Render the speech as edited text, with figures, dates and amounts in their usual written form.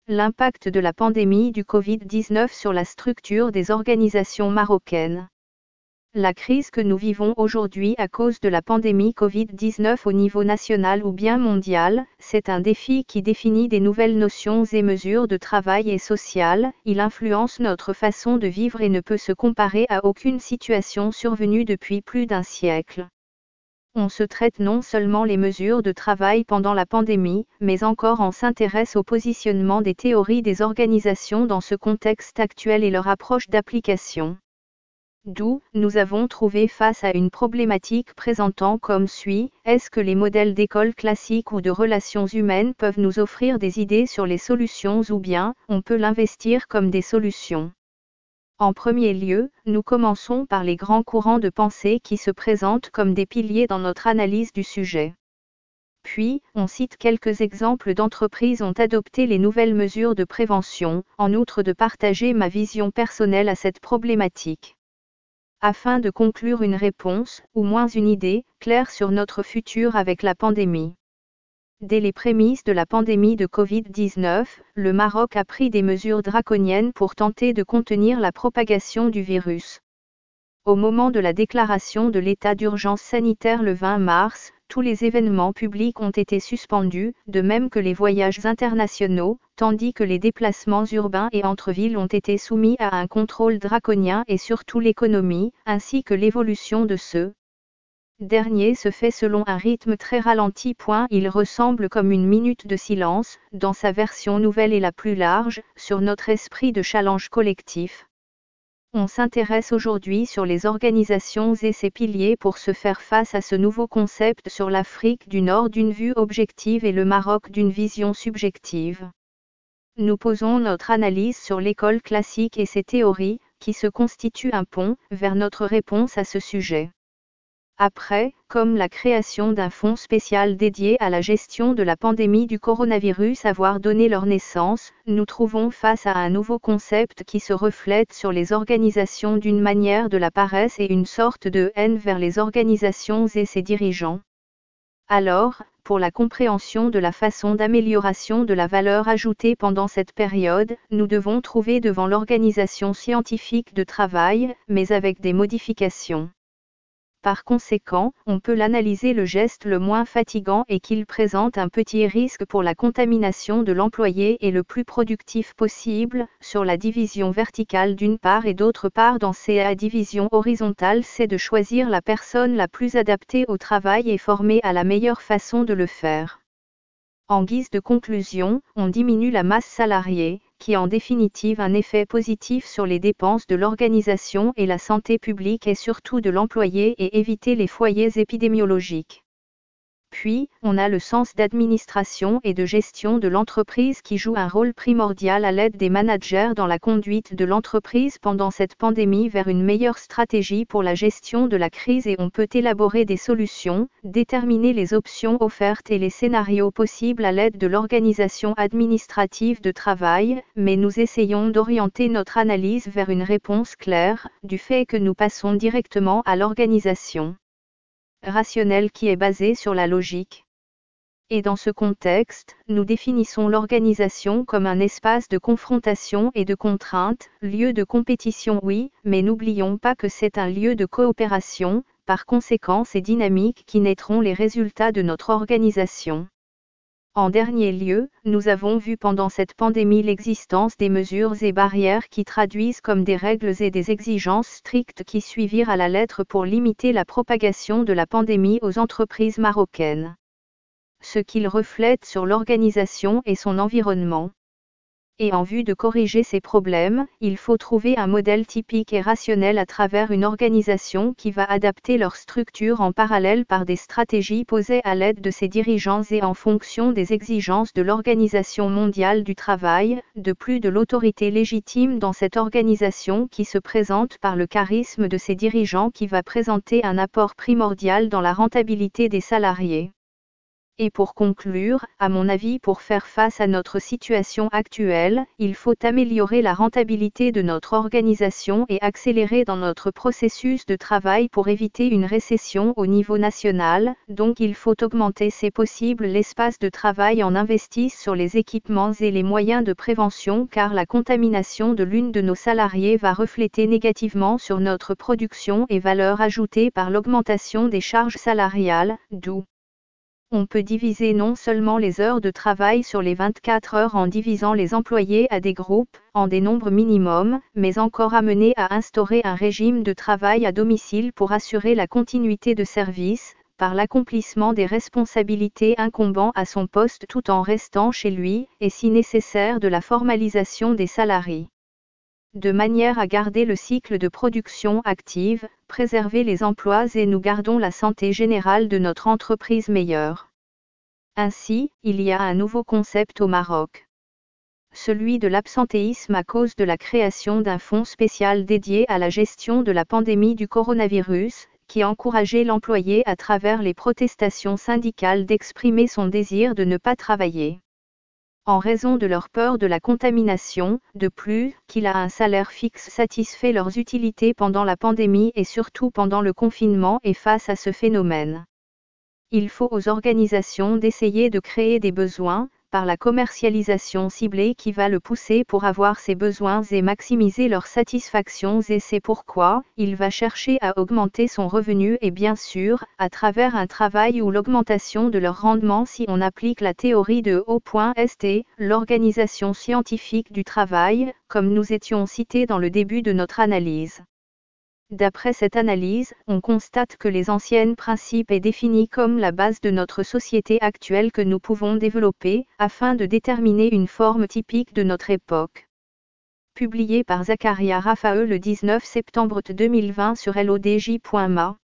L'impact de la pandémie du Covid-19 sur la structure des organisations marocaines. La crise que nous vivons aujourd'hui à cause de la pandémie Covid-19 au niveau national ou bien mondial, c'est un défi qui définit des nouvelles notions et mesures de travail et social, il influence notre façon de vivre et ne peut se comparer à aucune situation survenue depuis plus d'un siècle. On se traite non seulement les mesures de travail pendant la pandémie, mais encore on s'intéresse au positionnement des théories des organisations dans ce contexte actuel et leur approche d'application. D'où, nous avons trouvé face à une problématique présentant comme suit, est-ce que les modèles d'école classiques ou de relations humaines peuvent nous offrir des idées sur les solutions ou bien, on peut l'investir comme des solutions? En premier lieu, nous commençons par les grands courants de pensée qui se présentent comme des piliers dans notre analyse du sujet. Puis, on cite quelques exemples d'entreprises ont adopté les nouvelles mesures de prévention, en outre de partager ma vision personnelle à cette problématique. Afin de conclure une réponse, ou moins une idée, claire sur notre futur avec la pandémie. Dès les prémices de la pandémie de Covid-19, le Maroc a pris des mesures draconiennes pour tenter de contenir la propagation du virus. Au moment de la déclaration de l'état d'urgence sanitaire le 20 mars, tous les événements publics ont été suspendus, de même que les voyages internationaux, tandis que les déplacements urbains et entre villes ont été soumis à un contrôle draconien et surtout l'économie, ainsi que l'évolution de ce dernier se fait selon un rythme très ralenti. Il ressemble comme une minute de silence, dans sa version nouvelle et la plus large, sur notre esprit de challenge collectif. On s'intéresse aujourd'hui sur les organisations et ses piliers pour se faire face à ce nouveau concept sur l'Afrique du Nord d'une vue objective et le Maroc d'une vision subjective. Nous posons notre analyse sur l'école classique et ses théories, qui se constituent un pont vers notre réponse à ce sujet. Après, comme la création d'un fonds spécial dédié à la gestion de la pandémie du coronavirus avoir donné leur naissance, nous trouvons face à un nouveau concept qui se reflète sur les organisations d'une manière de la paresse et une sorte de haine vers les organisations et ses dirigeants. Alors, pour la compréhension de la façon d'amélioration de la valeur ajoutée pendant cette période, nous devons trouver devant l'organisation scientifique de travail, mais avec des modifications. Par conséquent, on peut l'analyser le geste le moins fatigant et qu'il présente un petit risque pour la contamination de l'employé et le plus productif possible, sur la division verticale d'une part et d'autre part dans la division horizontale c'est de choisir la personne la plus adaptée au travail et formée à la meilleure façon de le faire. En guise de conclusion, on diminue la masse salariée, qui en définitive un effet positif sur les dépenses de l'organisation et la santé publique et surtout de l'employé et éviter les foyers épidémiologiques. Puis, on a le sens d'administration et de gestion de l'entreprise qui joue un rôle primordial à l'aide des managers dans la conduite de l'entreprise pendant cette pandémie vers une meilleure stratégie pour la gestion de la crise et on peut élaborer des solutions, déterminer les options offertes et les scénarios possibles à l'aide de l'organisation administrative de travail, mais nous essayons d'orienter notre analyse vers une réponse claire, du fait que nous passons directement à l'organisation rationnelle qui est basée sur la logique. Et dans ce contexte, nous définissons l'organisation comme un espace de confrontation et de contrainte, lieu de compétition oui, mais n'oublions pas que c'est un lieu de coopération, par conséquent c'est dynamique qui naîtront les résultats de notre organisation. En dernier lieu, nous avons vu pendant cette pandémie l'existence des mesures et barrières qui traduisent comme des règles et des exigences strictes qui suivirent à la lettre pour limiter la propagation de la pandémie aux entreprises marocaines. Ce qu'il reflète sur l'organisation et son environnement. Et en vue de corriger ces problèmes, il faut trouver un modèle typique et rationnel à travers une organisation qui va adapter leur structure en parallèle par des stratégies posées à l'aide de ses dirigeants et en fonction des exigences de l'Organisation mondiale du travail, de plus de l'autorité légitime dans cette organisation qui se présente par le charisme de ses dirigeants qui va présenter un apport primordial dans la rentabilité des salariés. Et pour conclure, à mon avis, pour faire face à notre situation actuelle, il faut améliorer la rentabilité de notre organisation et accélérer dans notre processus de travail pour éviter une récession au niveau national. Donc il faut augmenter si possible l'espace de travail en investissant sur les équipements et les moyens de prévention, car la contamination de l'une de nos salariés va refléter négativement sur notre production et valeur ajoutée par l'augmentation des charges salariales, d'où on peut diviser non seulement les heures de travail sur les 24 heures en divisant les employés à des groupes, en des nombres minimums, mais encore amener à instaurer un régime de travail à domicile pour assurer la continuité de service, par l'accomplissement des responsabilités incombant à son poste tout en restant chez lui, et si nécessaire de la formalisation des salariés. De manière à garder le cycle de production active, préserver les emplois et nous gardons la santé générale de notre entreprise meilleure. Ainsi, il y a un nouveau concept au Maroc. Celui de l'absentéisme à cause de la création d'un fonds spécial dédié à la gestion de la pandémie du coronavirus, qui encourageait l'employé à travers les protestations syndicales d'exprimer son désir de ne pas travailler. En raison de leur peur de la contamination, de plus, qu'il a un salaire fixe satisfait leurs utilités pendant la pandémie et surtout pendant le confinement et face à ce phénomène. Il faut aux organisations d'essayer de créer des besoins, par la commercialisation ciblée qui va le pousser pour avoir ses besoins et maximiser leur satisfaction, et c'est pourquoi il va chercher à augmenter son revenu et bien sûr, à travers un travail ou l'augmentation de leur rendement si on applique la théorie de O.St, l'organisation scientifique du travail, comme nous étions cités dans le début de notre analyse. D'après cette analyse, on constate que les anciens principes est définis comme la base de notre société actuelle que nous pouvons développer, afin de déterminer une forme typique de notre époque. Publié par Zakaria Raphaël le 19 septembre 2020 sur lodj.ma.